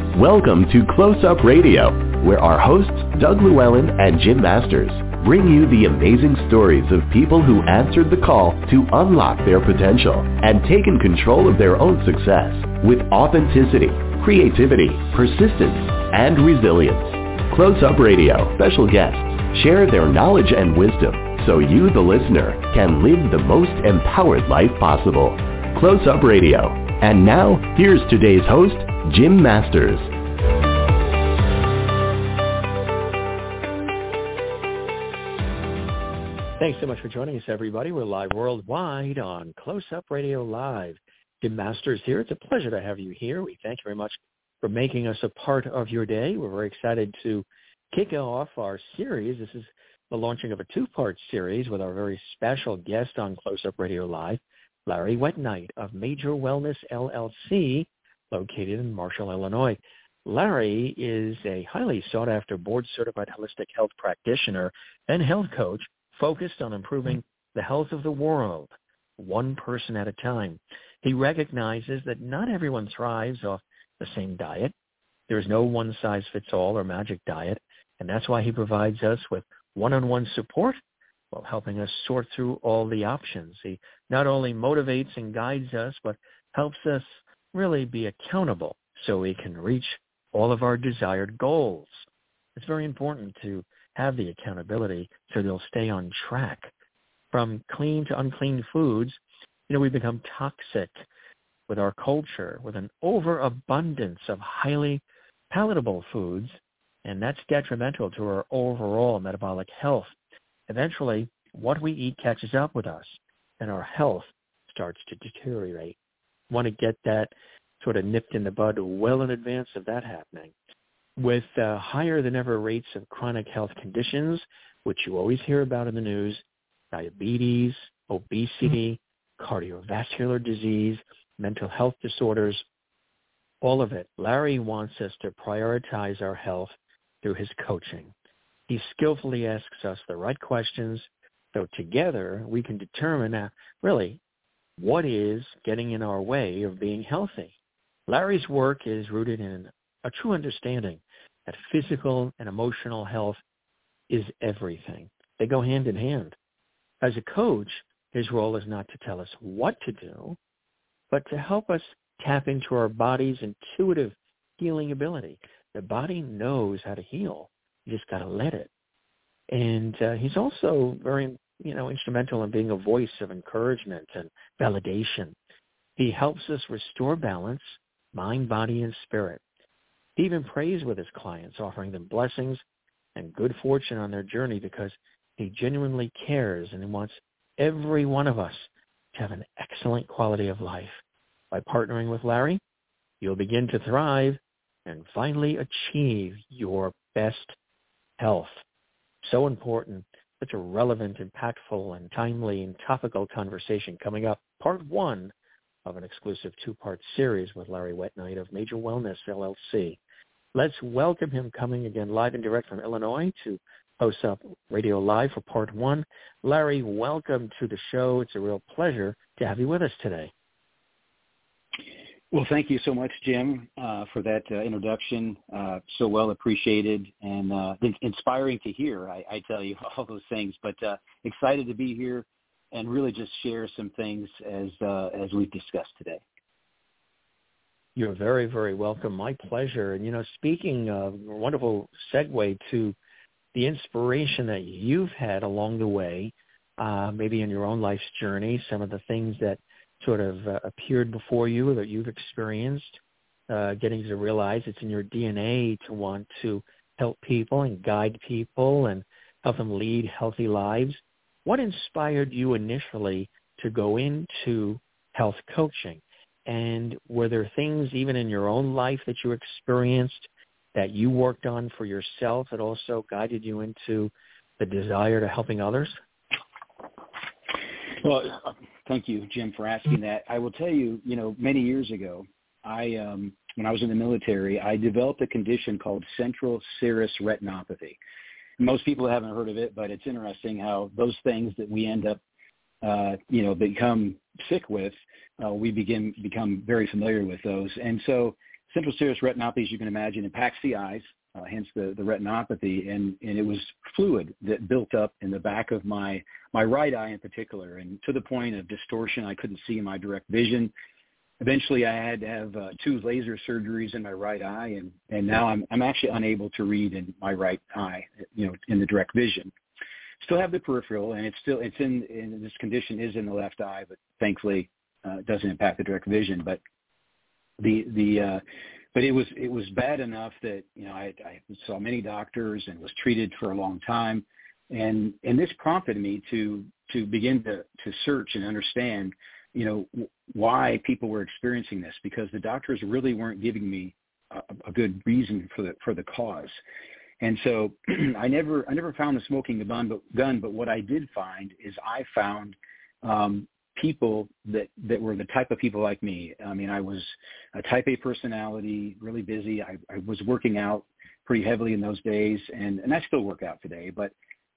Welcome to Close Up Radio, where our hosts, Doug Llewellyn and Jim Masters, bring you the amazing stories of people who answered the call to unlock their potential and taken control of their own success with authenticity, creativity, persistence, and resilience. Close Up Radio special guests share their knowledge and wisdom so you, the listener, can live the most empowered life possible. Close Up Radio. And now, here's today's host, Jim Masters. Thanks so much for joining us, everybody. We're live worldwide on Close Up Radio Live. Jim Masters here. It's a pleasure to have you here. We thank you very much for making us a part of your day. We're very excited to kick off our series. This is the launching of a two-part series with our very special guest on Close Up Radio Live, Larry Wetnight of Major Wellness, LLC, located in Marshall, Illinois. Larry is a highly sought-after board-certified holistic health practitioner and health coach focused on improving the health of the world, one person at a time. He recognizes that not everyone thrives off the same diet. There is no one-size-fits-all or magic diet, and that's why he provides us with one-on-one support while helping us sort through all the options. He not only motivates and guides us, but helps us really be accountable so we can reach all of our desired goals. It's very important to have the accountability so they'll stay on track. From clean to unclean foods, we become toxic with our culture, with an overabundance of highly palatable foods, and that's detrimental to our overall metabolic health. Eventually, what we eat catches up with us, and our health starts to deteriorate. Want to get that sort of nipped in the bud well in advance of that happening. With higher than ever rates of chronic health conditions, which you always hear about in the news, diabetes, obesity, cardiovascular disease, mental health disorders, all of it, Larry wants us to prioritize our health through his coaching. He skillfully asks us the right questions so together we can determine really what is getting in our way of being healthy. Larry's work is rooted in a true understanding that physical and emotional health is everything. They go hand in hand. As a coach, his role is not to tell us what to do, but to help us tap into our body's intuitive healing ability. The body knows how to heal. You just got to let it. And he's also very, instrumental in being a voice of encouragement and validation. He helps us restore balance, mind, body, and spirit. He even prays with his clients, offering them blessings and good fortune on their journey because he genuinely cares and he wants every one of us to have an excellent quality of life. By partnering with Larry, you'll begin to thrive and finally achieve your best health. So important, such a relevant, impactful, and timely and topical conversation coming up. Part one of an exclusive two-part series with Larry Wetnight of Major Wellness, LLC. Let's welcome him coming again live and direct from Illinois to Close Up Radio Live for part one. Larry, welcome to the show. It's a real pleasure to have you with us today. Well, thank you so much, Jim, for that introduction. So well appreciated and inspiring to hear, I tell you, all those things. But excited to be here and really just share some things as we've discussed today. You're very, very welcome. My pleasure. And, speaking of a wonderful segue to the inspiration that you've had along the way, maybe in your own life's journey, some of the things that sort of appeared before you that you've experienced, getting to realize it's in your DNA to want to help people and guide people and help them lead healthy lives. What inspired you initially to go into health coaching? And were there things even in your own life that you experienced that you worked on for yourself that also guided you into the desire to helping others? Well, thank you, Jim, for asking that. I will tell you, many years ago, when I was in the military, I developed a condition called central serous retinopathy. Most people haven't heard of it, but it's interesting how those things that we end up, become sick with, we become very familiar with those. And so central serous retinopathy, as you can imagine, impacts the eyes, hence the retinopathy, and it was fluid that built up in the back of my right eye in particular, and to the point of distortion. I couldn't see my direct vision. Eventually, I had to have 2 laser surgeries in my right eye, and now I'm actually unable to read in my right eye, in the direct vision. Still have the peripheral, and it's in this condition is in the left eye, but thankfully it doesn't impact the direct vision. But but it was bad enough that I saw many doctors and was treated for a long time, and this prompted me to begin to search and understand why people were experiencing this, because the doctors really weren't giving me a good reason for the cause. And so I never found the smoking gun, but what I did find is I found people that were the type of people like me. I mean, I was a type A personality, really busy. I was working out pretty heavily in those days, and I still work out today, but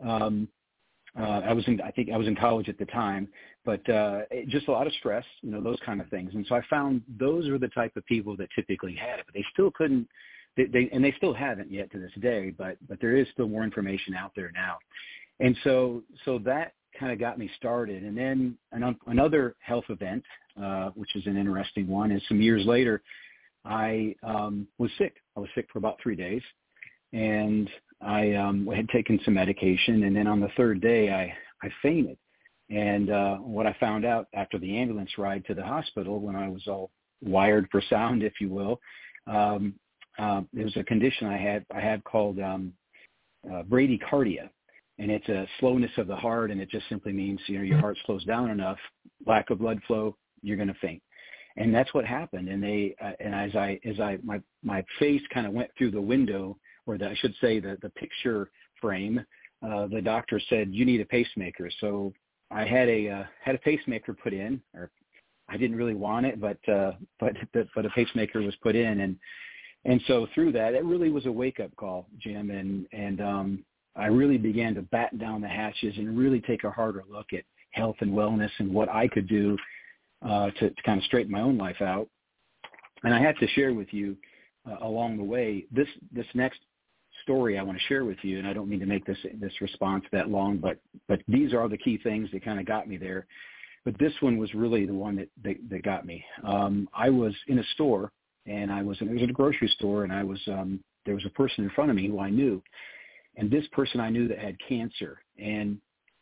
I think I was in college at the time, but just a lot of stress, those kind of things. And so I found those were the type of people that typically had it, but they still couldn't, and they still haven't yet to this day, but there is still more information out there now. And so that kind of got me started. And then another health event, which is an interesting one, is some years later, I was sick. I was sick for about 3 days, and I had taken some medication, and then on the 3rd day, I fainted. And what I found out after the ambulance ride to the hospital, when I was all wired for sound, if you will, there was a condition I had called bradycardia, and it's a slowness of the heart, and it just simply means your heart slows down enough, lack of blood flow, you're going to faint. And that's what happened. And my face kind of went through the window, or I should say the picture frame. The doctor said, you need a pacemaker. So I had a pacemaker put in, or I didn't really want it, but a pacemaker was put in, and so through that, it really was a wake up call, Jim, and I really began to batten down the hatches and really take a harder look at health and wellness and what I could do to kind of straighten my own life out. And I have to share with you along the way this next story I want to share with you, and I don't mean to make this response that long, but these are the key things that kind of got me there. But this one was really the one that got me. I was in a store, and it was a grocery store, and there was a person in front of me who I knew, and this person I knew that had cancer, and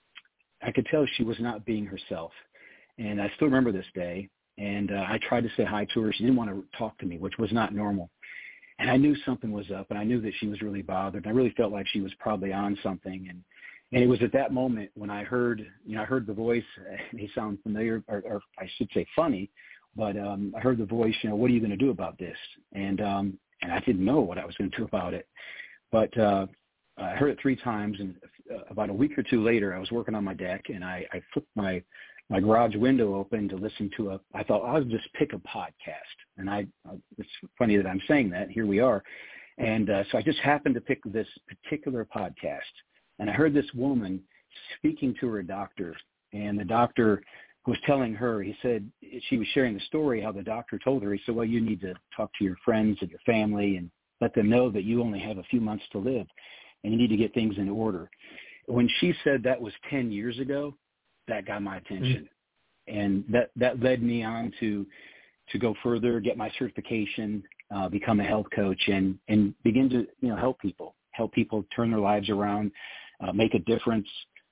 I could tell she was not being herself. And I still remember this day, and I tried to say hi to her. She didn't want to talk to me, which was not normal. And I knew something was up, and I knew that she was really bothered. I really felt like she was probably on something. And it was at that moment when I heard the voice. It may sound familiar, or I should say funny, but I heard the voice, what are you going to do about this? And I didn't know what I was going to do about it. But I heard it 3 times, and about a week or 2 later, I was working on my deck, and I flipped my garage window open to listen to I thought I'll just pick a podcast. And it's funny that I'm saying that. Here we are. And so I just happened to pick this particular podcast. And I heard this woman speaking to her doctor. And the doctor was telling her, he said, she was sharing the story, how the doctor told her, he said, well, you need to talk to your friends and your family and let them know that you only have a few months to live and you need to get things in order. When she said that was 10 years ago, that got my attention. And that led me on to go further, get my certification, become a health coach, and begin to help people turn their lives around, make a difference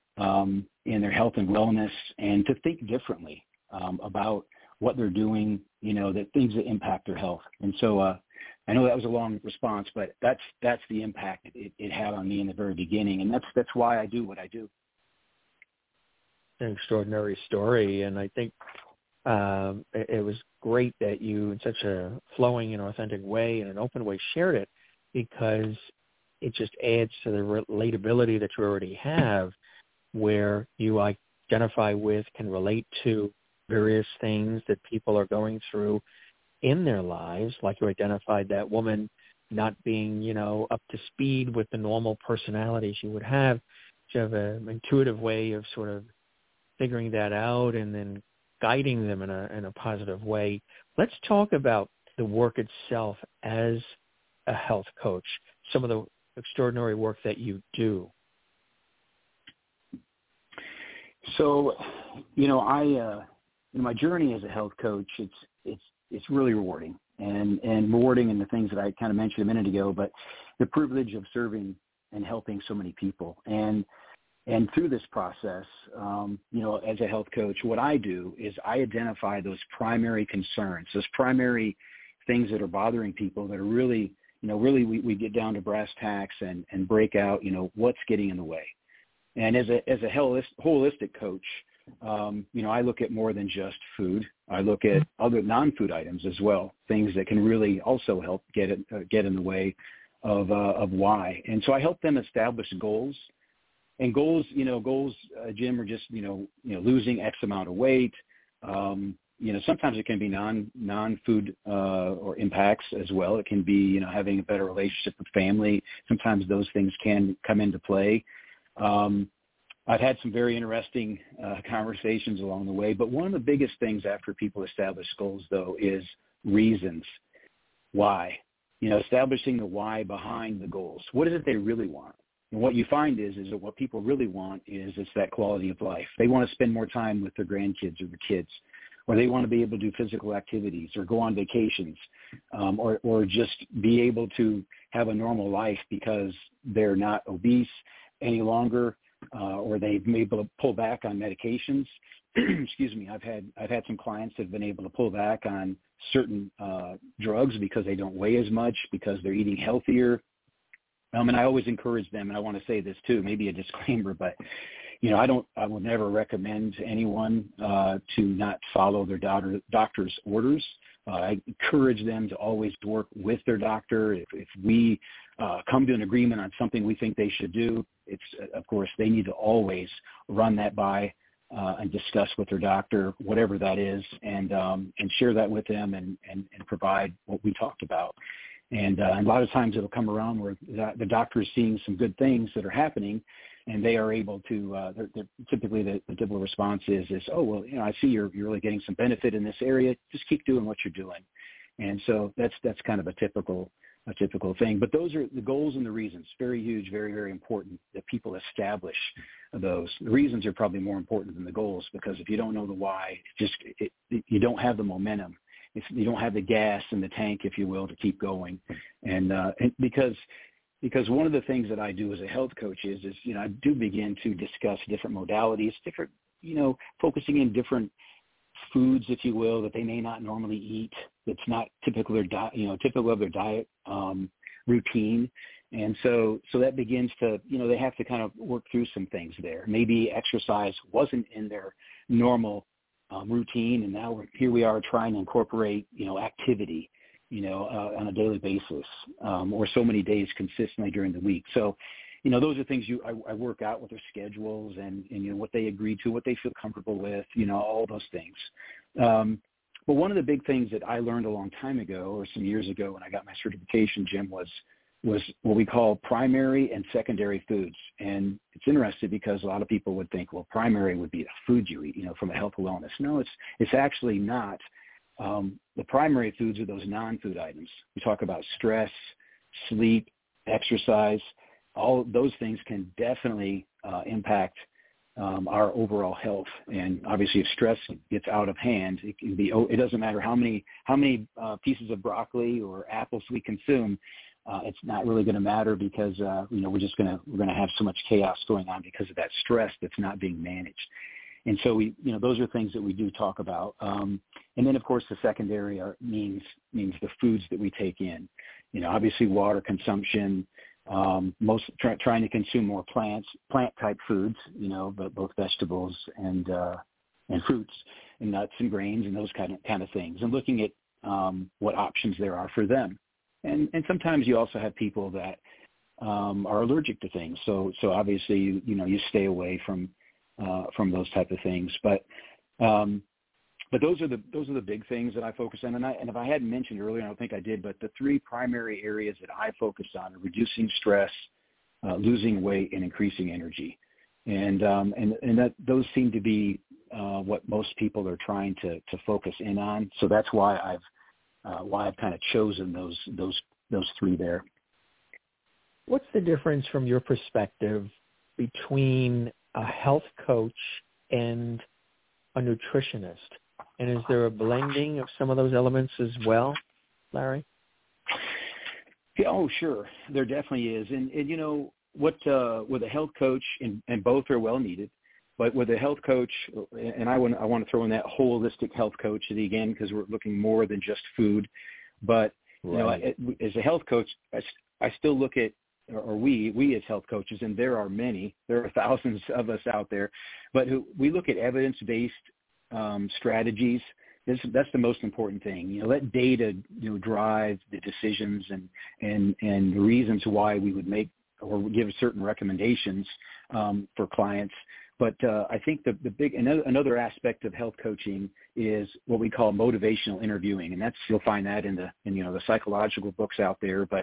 in their health and wellness, and to think differently about what they're doing, that things that impact their health. And so I know that was a long response, but that's the impact it had on me in the very beginning, and that's why I do what I do. An extraordinary story, and I think it was great that you, in such a flowing and authentic way and an open way, shared it, because it just adds to the relatability that you already have, where you identify with, can relate to various things that people are going through in their lives, like you identified that woman not being, up to speed with the normal personality she would have. You have an intuitive way of sort of figuring that out and then guiding them in a positive way. Let's talk about the work itself as a health coach, some of the extraordinary work that you do? So, my journey as a health coach, it's really rewarding and rewarding in the things that I kind of mentioned a minute ago, but the privilege of serving and helping so many people. And through this process, as a health coach, what I do is I identify those primary concerns, those primary things that are bothering people that are really we get down to brass tacks and break out, what's getting in the way. And as a holistic coach, I look at more than just food. I look at other non-food items as well, things that can really also help get in the way of why. And so I help them establish goals. And goals, Jim, are just losing X amount of weight. Sometimes it can be non-food or impacts as well. It can be having a better relationship with family. Sometimes those things can come into play. I've had some very interesting conversations along the way, but one of the biggest things after people establish goals, though, is reasons. Why? Establishing the why behind the goals. What is it they really want? And what you find is that what people really want is it's that quality of life. They want to spend more time with their grandkids or their kids, or they want to be able to do physical activities or go on vacations, or just be able to have a normal life because they're not obese any longer, or they've been able to pull back on medications. Excuse me. I've had some clients that have been able to pull back on certain drugs because they don't weigh as much, because they're eating healthier. And I always encourage them, and I want to say this too, maybe a disclaimer, but I would never recommend anyone to not follow their doctor's orders. I encourage them to always work with their doctor. If we come to an agreement on something we think they should do, of course, they need to always run that by and discuss with their doctor, whatever that is, and share that with them and provide what we talked about. And a lot of times it'll come around where the doctor is seeing some good things that are happening, and they are able to, typically the typical response is, oh, well, I see you're really getting some benefit in this area. Just keep doing what you're doing. And so that's kind of a typical thing. But those are the goals and the reasons. Very huge, very, very important that people establish those. The reasons are probably more important than the goals, because if you don't know the why, you don't have the momentum. You don't have the gas in the tank, if you will, to keep going. And because one of the things that I do as a health coach is I do begin to discuss different modalities, different, focusing in different foods, if you will, that they may not normally eat. That's not typical of their diet routine. And so that begins to, they have to kind of work through some things there. Maybe exercise wasn't in their normal routine, and now here we are trying to incorporate, activity, on a daily basis, or so many days consistently during the week. So, those are things I work out with their schedules and what they agree to, what they feel comfortable with, all those things. But one of the big things that I learned a long time ago, or some years ago when I got my certification, Jim, was what we call primary and secondary foods. And it's interesting because a lot of people would think, well, primary would be the food you eat, from a health and wellness. No, it's actually not. The primary foods are those non-food items. We talk about stress, sleep, exercise. All those things can definitely impact our overall health. And obviously, if stress gets out of hand, it doesn't matter how many pieces of broccoli or apples we consume. It's not really going to matter because we're going to have so much chaos going on because of that stress that's not being managed. And so those are things that we do talk about. And then of course the secondary means the foods that we take in. Obviously water consumption, trying to consume more plant type foods, but both vegetables and fruits and nuts and grains and those kind of things, and looking at what options there are for them. And sometimes you also have people that are allergic to things. So obviously, you stay away from those type of things. But those are the big things that I focus on. And if I hadn't mentioned earlier, I don't think I did, but the three primary areas that I focus on are reducing stress, losing weight, and increasing energy. And that those seem to be what most people are trying to focus in on. So that's why why I've kind of chosen those three there. What's the difference from your perspective between a health coach and a nutritionist? And is there a blending of some of those elements as well, Larry? Yeah, oh, sure. There definitely is. And you know, what with a health coach, and both are well needed, but with a health coach, and I want to throw in that holistic health coach again, because we're looking more than just food. But, right. You know, as a health coach, I still look at, or we as health coaches, and there are many, there are thousands of us out there, but we look at evidence-based strategies. That's the most important thing. You know, let data, you know, drive the decisions and the reasons why we would make or give certain recommendations for clients. But I think the big another aspect of health coaching is what we call motivational interviewing, and you'll find that in the psychological books out there. But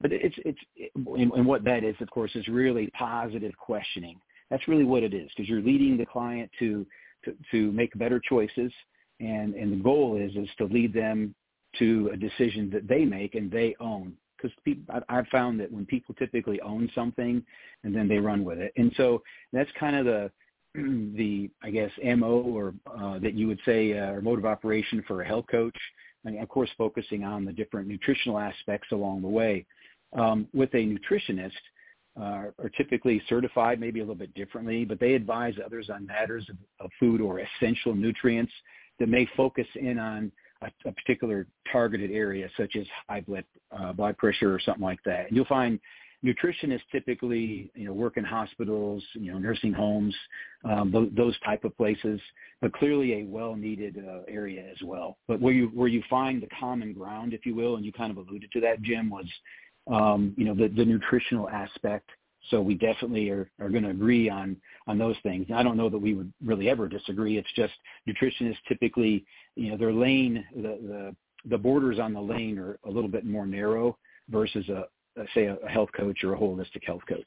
and what that is, of course, is really positive questioning. That's really what it is, because you're leading the client to make better choices, and the goal is to lead them to a decision that they make and they own. Because I've found that when people typically own something, and then they run with it, and so that's kind of the I guess MO or that you would say or mode of operation for a health coach, and of course focusing on the different nutritional aspects along the way. With a nutritionist, are typically certified maybe a little bit differently, but they advise others on matters of food or essential nutrients that may focus in on a particular targeted area, such as high blood pressure or something like that. And you'll find nutritionists typically, you know, work in hospitals, you know, nursing homes, those type of places, but clearly a well-needed area as well. But where you find the common ground, if you will, and you kind of alluded to that, Jim, was you know, the nutritional aspect. So we definitely are going to agree on those things. And I don't know that we would really ever disagree. It's just nutritionists typically, you know, their lane, the borders on the lane are a little bit more narrow versus say a health coach or a holistic health coach.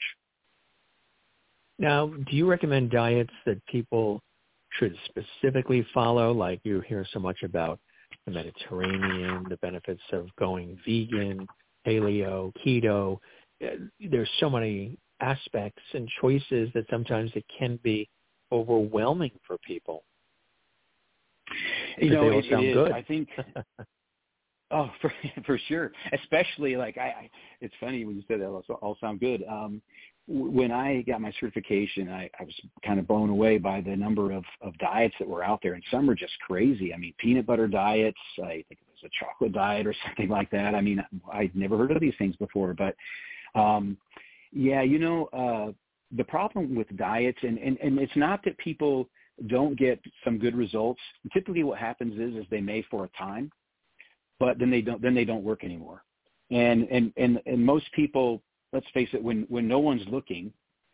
Now, do you recommend diets that people should specifically follow? Like you hear so much about the Mediterranean, the benefits of going vegan, paleo, keto. There's so many aspects and choices that sometimes it can be overwhelming for people. You know, they all sound good. I think. Oh, for sure. Especially like it's funny when you said that all sound good. When I got my certification, I was kind of blown away by the number of diets that were out there, and some are just crazy. I mean, peanut butter diets. I think it was a chocolate diet or something like that. I mean, I'd never heard of these things before, but yeah, you know, the problem with diets, and it's not that people don't get some good results. Typically, what happens is they may for a time, but then they don't work anymore. And most people, let's face it, when no one's looking,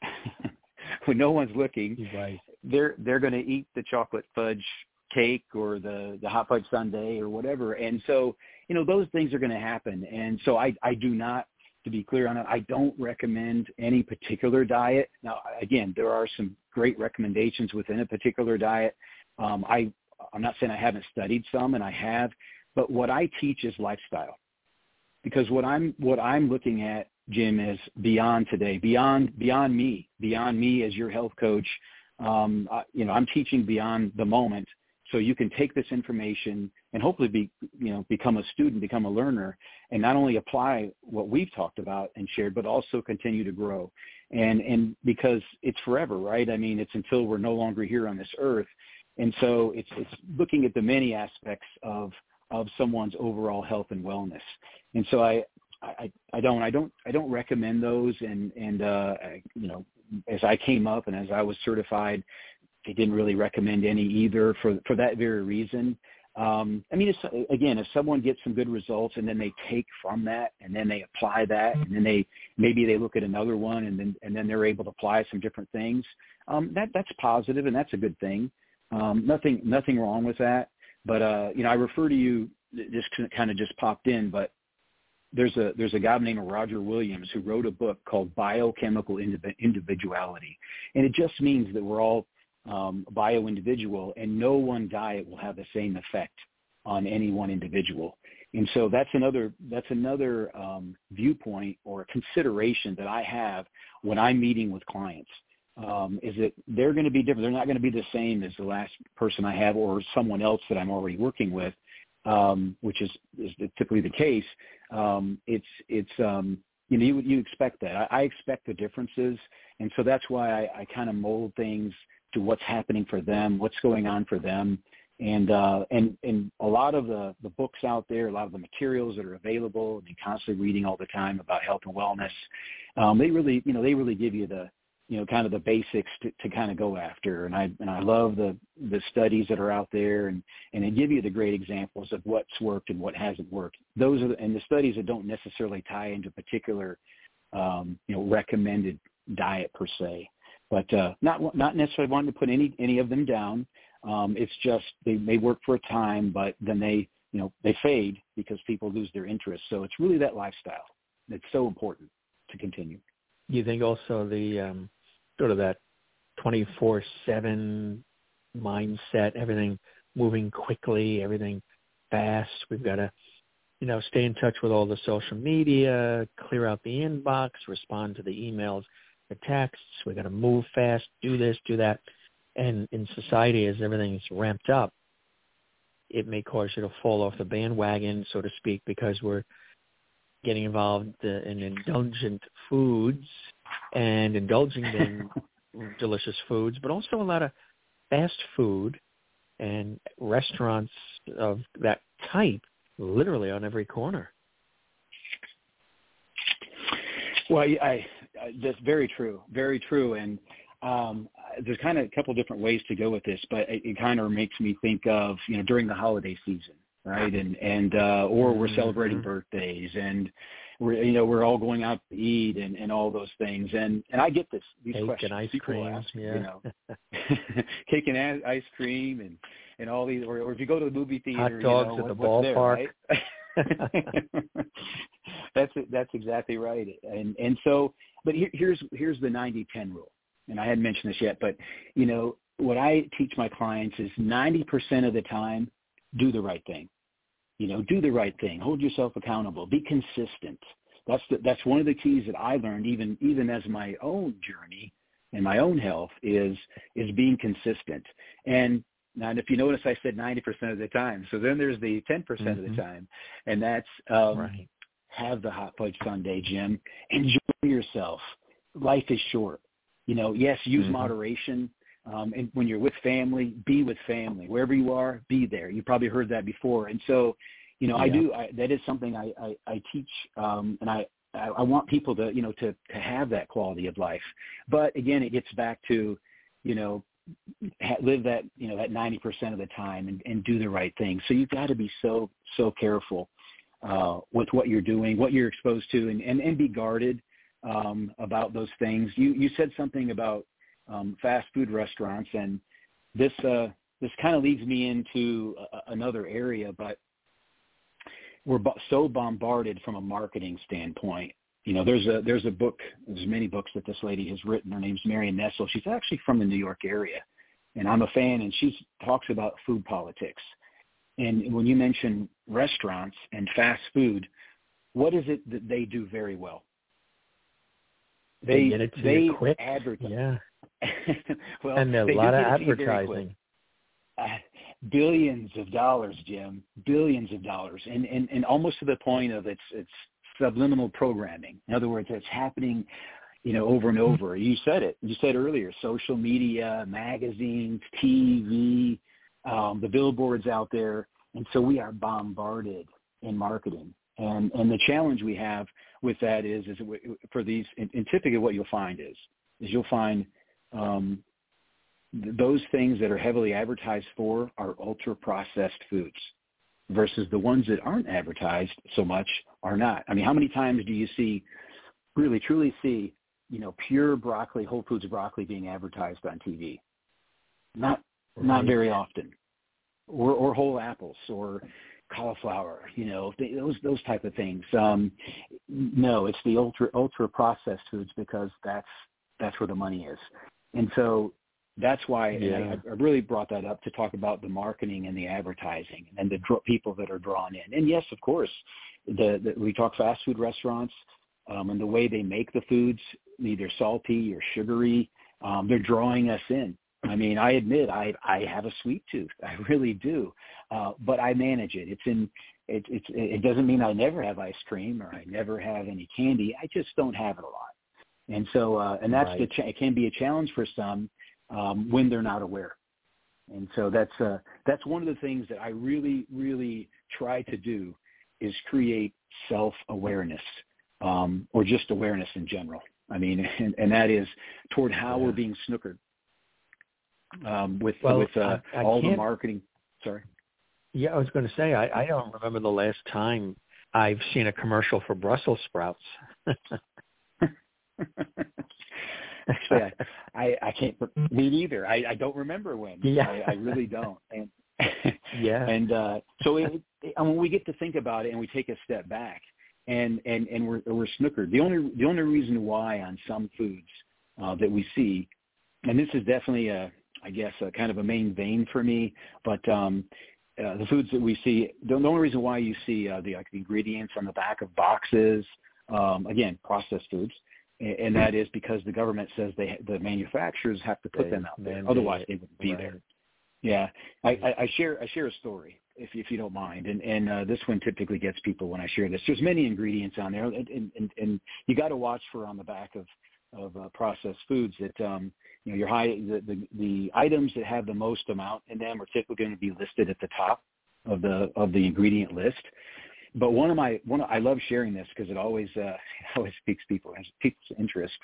right, they're going to eat the chocolate fudge cake or the hot fudge sundae or whatever. And so, you know, those things are going to happen. And so I do not, to be clear on it, I don't recommend any particular diet. Now, again, there are some great recommendations within a particular diet. I'm not saying I haven't studied some, and I have, but what I teach is lifestyle, because what I'm looking at, Jim, is beyond today, beyond me as your health coach. You know, I'm teaching beyond the moment, so you can take this information and hopefully become a student, become a learner, and not only apply what we've talked about and shared, but also continue to grow. And because it's forever, right? I mean, it's until we're no longer here on this earth. And so it's looking at the many aspects of someone's overall health and wellness. And so I don't recommend those. And you know, as I came up and as I was certified, they didn't really recommend any either for that very reason. I mean, if someone gets some good results and then they take from that and then they apply that and then maybe they look at another one and then they're able to apply some different things, that's positive and that's a good thing. Nothing wrong with that. But you know, I refer to you, this kind of just popped in, but there's a guy named Roger Williams who wrote a book called Biochemical Individuality, and it just means that we're all bio-individual, and no one diet will have the same effect on any one individual. And so that's another viewpoint or consideration that I have when I'm meeting with clients, is that they're going to be different. They're not going to be the same as the last person I have or someone else that I'm already working with, which is typically the case. You expect that. I expect the differences, and so that's why I kind of mold things to what's happening for them, what's going on for them. And a lot of the books out there, a lot of the materials that are available, and you're constantly reading all the time about health and wellness, they really give you the, kind of the basics to kind of go after. And I love the studies that are out there, and they give you the great examples of what's worked and what hasn't worked. Those are the studies that don't necessarily tie into particular, recommended diet per se, but not necessarily wanting to put any of them down. It's just they may work for a time, but then they fade because people lose their interest. So it's really that lifestyle that's so important to continue. You think also the sort of that 24/7 mindset, everything moving quickly, everything fast. We've got to, stay in touch with all the social media, clear out the inbox, respond to the emails, the texts. We've got to move fast, do this, do that. And in society, as everything is ramped up, it may cause you to fall off the bandwagon, so to speak, because we're getting involved in indulgent foods and indulging in delicious foods, but also a lot of fast food and restaurants of that type literally on every corner. Well, that's very true, very true. And there's kind of a couple different ways to go with this, but it kind of makes me think of, during the holiday season, right? And or we're celebrating birthdays, and we're all going out to eat and all those things. And I get these cake questions. And ice people cream, ask, yeah. Cake and ice cream and all these, or if you go to the movie theater, hot dogs at the ballpark. Right? That's exactly right. And so, but here's the 90-10 rule. And I hadn't mentioned this yet, but, what I teach my clients is 90% of the time, do the right thing. Do the right thing. Hold yourself accountable. Be consistent. That's one of the keys that I learned, even as my own journey and my own health is being consistent. And if you notice, I said 90% of the time. So then there's the 10% of the time, and that's right. Have the hot fudge sundae, Jim. Enjoy yourself. Life is short. Yes, use moderation. And when you're with family, be with family. Wherever you are, be there. You probably heard that before. And so, that is something I teach, and I want people to, to have that quality of life. But again, it gets back to, live that, that 90% of the time and do the right thing. So you've got to be so careful with what you're doing, what you're exposed to, and be guarded about those things. You said something about fast food restaurants, and this kind of leads me into another area, but we're so bombarded from a marketing standpoint. There's a book, there's many books that this lady has written. Her name's Marion Nestle. She's actually from the New York area, and I'm a fan, and she talks about food politics. And when you mention restaurants and fast food, what is it that they do very well? They get it to you quick. Advertise. Yeah. Well, and a lot of advertising. Billions of dollars, Jim. Billions of dollars, and almost to the point of it's subliminal programming. In other words, it's happening, over and over. You said it. You said earlier, social media, magazines, TV, the billboards out there, and so we are bombarded in marketing. And the challenge we have with that is for these, and typically what you'll find is you'll find those things that are heavily advertised for are ultra-processed foods versus the ones that aren't advertised so much are not. I mean, how many times do you really truly see, pure broccoli, Whole Foods broccoli being advertised on TV? Not very often. Or whole apples or cauliflower, those type of things. No, it's the ultra processed foods because that's where the money is. And so that's why and I really brought that up to talk about the marketing and the advertising and the people that are drawn in. And yes, of course, we talk fast food restaurants and the way they make the foods, either salty or sugary, they're drawing us in. I mean, I admit I have a sweet tooth. I really do, but I manage it. It doesn't mean I never have ice cream or I never have any candy. I just don't have it a lot. And so, and that's it can be a challenge for some when they're not aware. And so that's one of the things that I really, really try to do is create self-awareness or just awareness in general. I mean, and that is toward how we're being snookered with all the marketing. Sorry. Yeah, I was going to say, I don't remember the last time I've seen a commercial for Brussels sprouts. Actually, I can't. Me neither. I don't remember when. Yeah. I really don't. And yeah. And so when we get to think about it and we take a step back and we're snookered. The only reason why on some foods that we see, and this is definitely I guess a kind of a main vein for me, but the foods that we see, the only reason why you see the ingredients on the back of boxes, again, processed foods, and that is because the government says the manufacturers have to put them out there, otherwise they wouldn't be there. Yeah, I share a story if you don't mind, and this one typically gets people when I share this. There's many ingredients on there, and you got to watch for on the back of processed foods that the items that have the most amount in them are typically going to be listed at the top of the ingredient list. But I love sharing this because it always piques people's interest.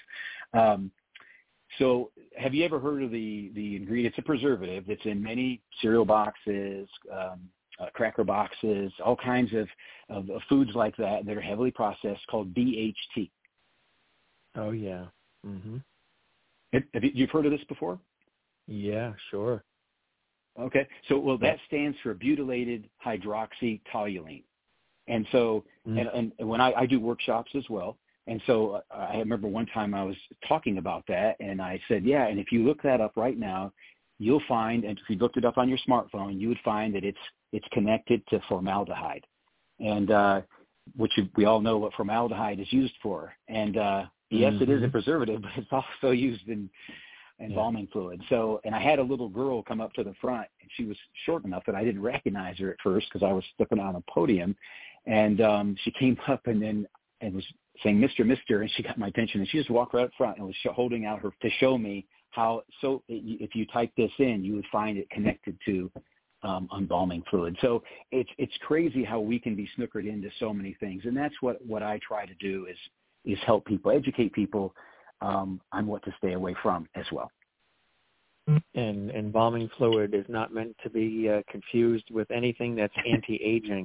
So have you ever heard of the ingredient? It's a preservative that's in many cereal boxes, cracker boxes, all kinds of foods like that are heavily processed, called DHT. Oh, yeah. Mm-hmm. You've heard of this before? Yeah, sure. Okay. So, that stands for butylated hydroxytoluene. And so, and when I do workshops as well, and so I remember one time I was talking about that, and I said, yeah, and if you look that up right now, you'll find, and if you looked it up on your smartphone, you would find that it's connected to formaldehyde, and which we all know what formaldehyde is used for. And yes, it is a preservative, but it's also used in embalming fluid. So, and I had a little girl come up to the front, and she was short enough that I didn't recognize her at first because I was stepping on a podium, and she came up and was saying, Mr., and she got my attention, and she just walked right up front and was holding out her to show me how. So, if you type this in, you would find it connected to embalming fluid. So it's crazy how we can be snookered into so many things, and that's what I try to do is help people, educate people on what to stay away from as well. And embalming fluid is not meant to be confused with anything that's anti-aging.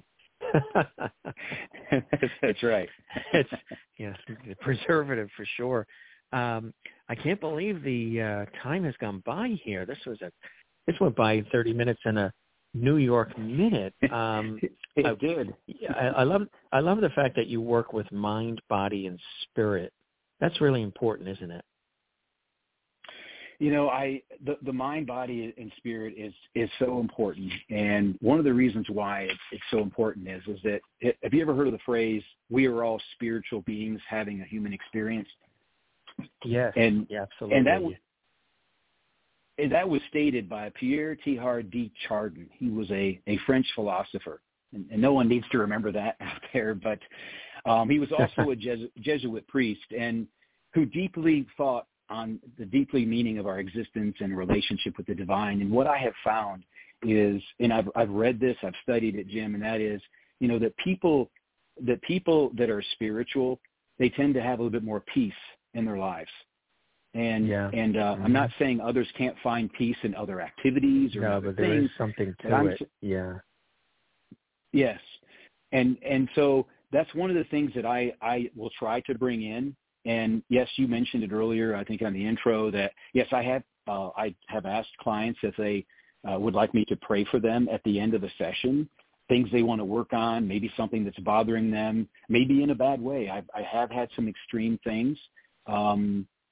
That's right. It's the preservative for sure. I can't believe the time has gone by here. This went by 30 minutes in a New York minute. It did. I love the fact that you work with mind, body, and spirit. That's really important, isn't it? The mind, body, and spirit is so important, and one of the reasons why it's so important is that have you ever heard of the phrase "we are all spiritual beings having a human experience"? Yes, absolutely. And that was stated by Pierre Teilhard de Chardin. He was a French philosopher, and no one needs to remember that out there, but he was also a Jesuit priest, and who deeply thought on the deeply meaning of our existence and relationship with the divine. And what I have found is, and I've read this, I've studied it, Jim, and that is, that people that are spiritual, they tend to have a little bit more peace in their lives. And I'm not saying others can't find peace in other activities or other but there things. Is something to it. Yeah. Yes. And so that's one of the things that I will try to bring in. And yes, you mentioned it earlier, I think on the intro, that yes, I have asked clients if they would like me to pray for them at the end of a session, things they want to work on, maybe something that's bothering them, maybe in a bad way. I have had some extreme things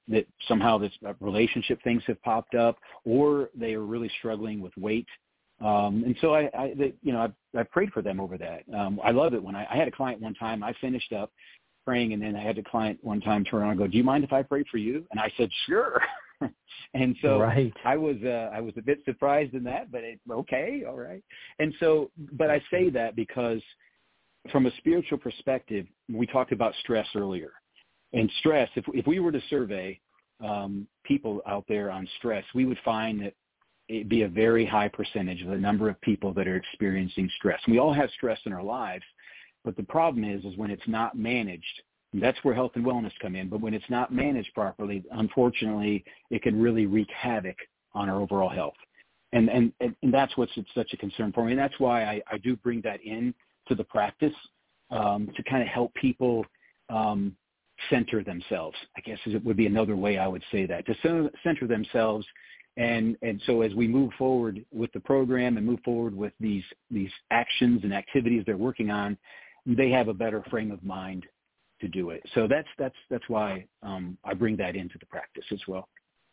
that somehow this relationship things have popped up, or they are really struggling with weight. And so I prayed for them over that. I love it when I had a client one time, I finished up praying, and then I had a client one time turn around and go, "Do you mind if I pray for you?" And I said, "Sure." And so right. I was a bit surprised in that, but okay, all right. And so, but I say that because from a spiritual perspective, we talked about stress earlier. And stress, if we were to survey people out there on stress, we would find that it'd be a very high percentage of the number of people that are experiencing stress. And we all have stress in our lives, but the problem is when it's not managed. That's where health and wellness come in. But when it's not managed properly, unfortunately, it can really wreak havoc on our overall health. And that's what's such a concern for me. And that's why I do bring that in to the practice to kind of help people center themselves, I guess it would be another way I would say that, to center themselves. And so as we move forward with the program and move forward with these actions and activities they're working on, they have a better frame of mind to do it. So that's why I bring that into the practice as well.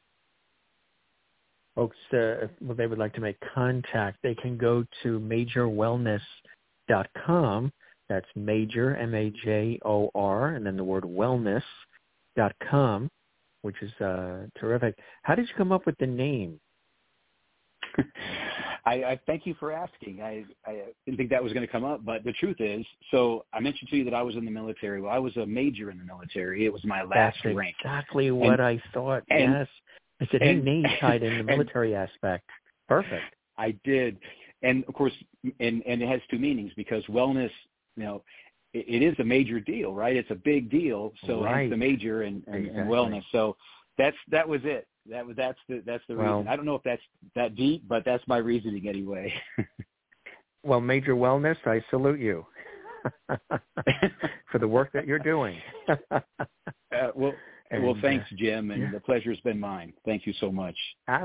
Folks, if they would like to make contact, they can go to majorwellness.com. That's major, M-A-J-O-R, and then the word wellness.com, which is terrific. How did you come up with the name? I thank you for asking. I didn't think that was going to come up, but the truth is, so I mentioned to you that I was in the military. Well, I was a major in the military. It was my last rank. Exactly what I thought, yes. I said, hey, name tied in the military aspect. Perfect. I did. And, of course, and it has two meanings because wellness, it is a major deal, right? It's a big deal. So right. It's the major and wellness. So that was it. That's the reason. I don't know if that's that deep, but that's my reasoning anyway. Well, Major Wellness, I salute you for the work that you're doing. Well, thanks, Jim, and the pleasure's been mine. Thank you so much.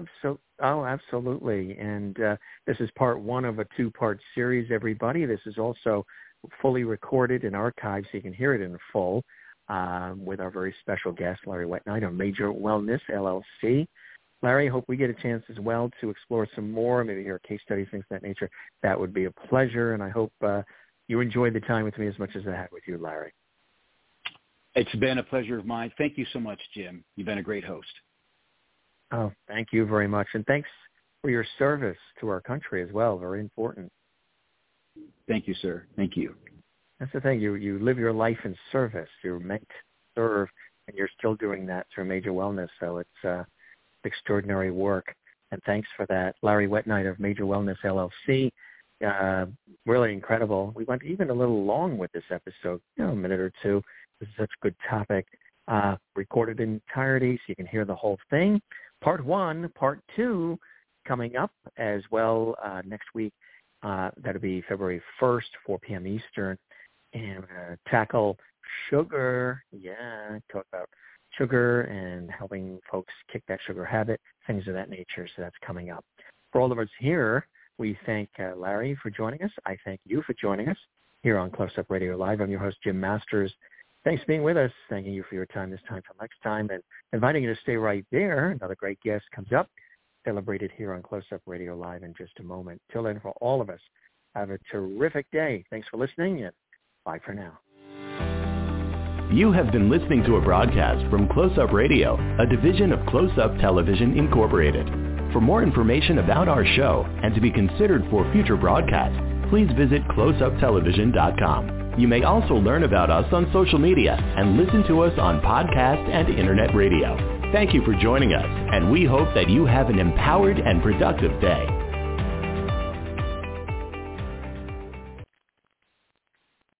Absolutely. And this is part one of a two-part series, everybody. This is also fully recorded and archived so you can hear it in full. With our very special guest, Larry Wetknight of Major Wellness, LLC. Larry, hope we get a chance as well to explore some more, maybe hear case studies, things of that nature. That would be a pleasure, and I hope you enjoyed the time with me as much as I had with you, Larry. It's been a pleasure of mine. Thank you so much, Jim. You've been a great host. Oh, thank you very much, and thanks for your service to our country as well. Very important. Thank you, sir. Thank you. That's the thing. You live your life in service. You're meant to serve, and you're still doing that through Major Wellness. So it's extraordinary work, and thanks for that. Larry Wetknight of Major Wellness, LLC. Really incredible. We went even a little long with this episode, a minute or two. This is such a good topic. Recorded in entirety so you can hear the whole thing. Part one, part two coming up as well next week. That'll be February 1st, 4 p.m. Eastern. And we're going to tackle sugar. Yeah, talk about sugar and helping folks kick that sugar habit, things of that nature. So that's coming up. For all of us here, we thank Larry for joining us. I thank you for joining us here on Close Up Radio Live. I'm your host, Jim Masters. Thanks for being with us. Thanking you for your time this time till next time. And inviting you to stay right there. Another great guest comes up, celebrated here on Close Up Radio Live in just a moment. Till then, for all of us, have a terrific day. Thanks for listening, and bye for now. You have been listening to a broadcast from Close Up Radio, a division of Close Up Television Incorporated. For more information about our show and to be considered for future broadcasts, please visit closeuptelevision.com. You may also learn about us on social media and listen to us on podcast and internet radio. Thank you for joining us, and we hope that you have an empowered and productive day.